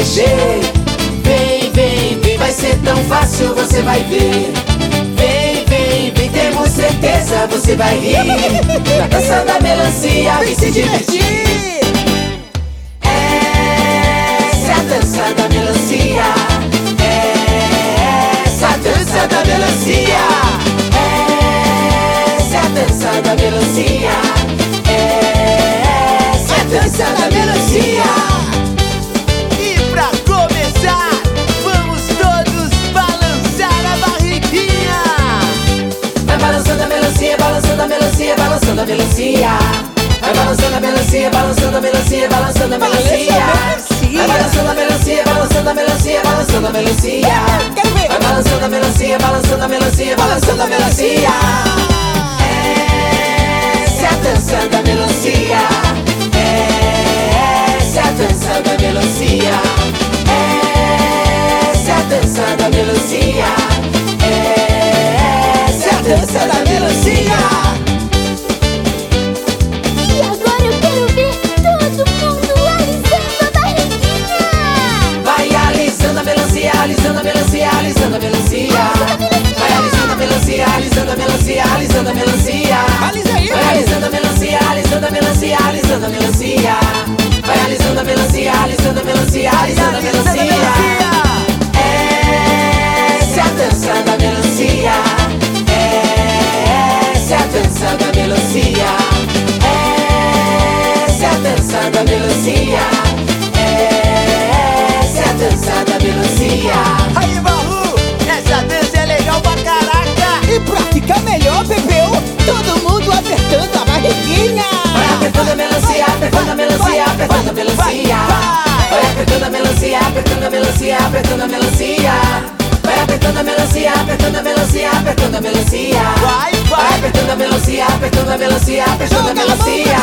mexer. Vem, vem, vem, vai ser tão fácil, você vai ver. Vem, vem, vem, temos certeza, você vai rir. Na dança da melancia, vem se divertir. Essa é a dança da melancia. Essa é a dança da melancia. Essa é a dança da melancia. Essa é a dança da melancia. E pra começar, vamos todos balançar a barriguinha. Vai balançando a melancia, balançando a melancia, balançando a melancia. Vai balançando a melancia, balançando a melancia, balançando a melancia. Vai balançando a melancia, balançando a melancia, balançando a melancia. Vai balançando a melancia, balançando a melancia, balançando a melancia. Essa é a dança da melancia. Essa é a dança da melancia. Essa é a dança da melancia. Essa é a dança da melancia. E agora eu quero ver todo mundo alisando a barriguinha. Vai alisando a melancia, alisando a melancia, alisando a melancia. Vai alisando a melancia, alisando a melancia, alisando a melancia. Alisa aí, Vai alisando a melancia, alisando a melancia, alisando a melancia. Vai alisando a melancia, alisando a melancia, alisando a melancia. Essa é a dança da melancia. Essa é a dança da melancia. Essa é a dança da melancia. Essa é a dança da melancia. Aí, Baú, essa dança é legal pra caraca. E pra ficar melhor, Pepeu, todo mundo apertando a barriguinha. Vai apertando a melancia, apertando a melancia, apertando a melancia. Vai apertando a melancia, apertando a melancia, apertando a melancia. Vai apertando a melancia, apertando a melancia, apertando a melancia. Vai apertando a melancia, apertando a melancia, apertando a melancia.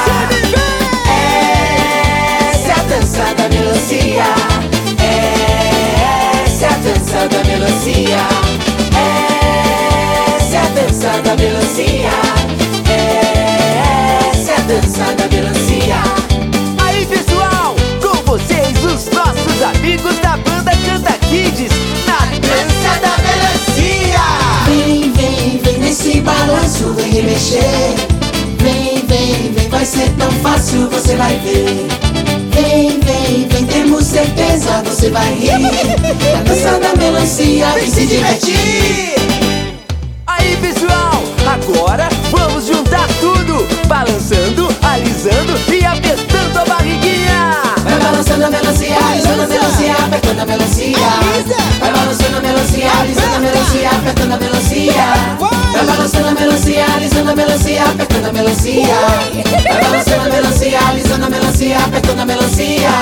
Essa é a dança da melancia. Essa é a dança da melancia. Essa é a dança da melancia. Essa é a dança da melancia. Aí, pessoal, com vocês os nossos amigos da banda Canta Kids na dança da melancia. Vem, vem, vem nesse balanço, vem remexer. Vem, vem, vem, vai ser tão fácil, você vai ver. Vem, vem, vem, temos certeza, você vai rir. Na dança da melancia, vem se divertir. Aí, pessoal, agora vamos juntar tudo, balançando, alisando e apertando a barriguinha. Vai balançando a melancia, alisando a melancia, apertando a melancia. Vai balançando a melancia, alisando a melancia, apertando a melancia. Vai balançando a melancia, alisando a melancia, apertando a melancia. Vai balançando a melancia, alisando a melancia, apertando a melancia.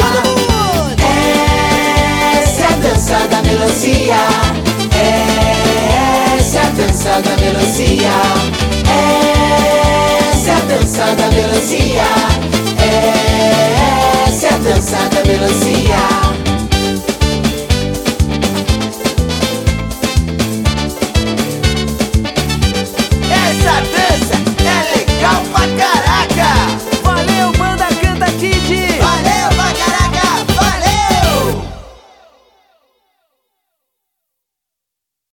Essa é a dança da melancia. Essa é a dança da melancia. Essa é a dança da melancia.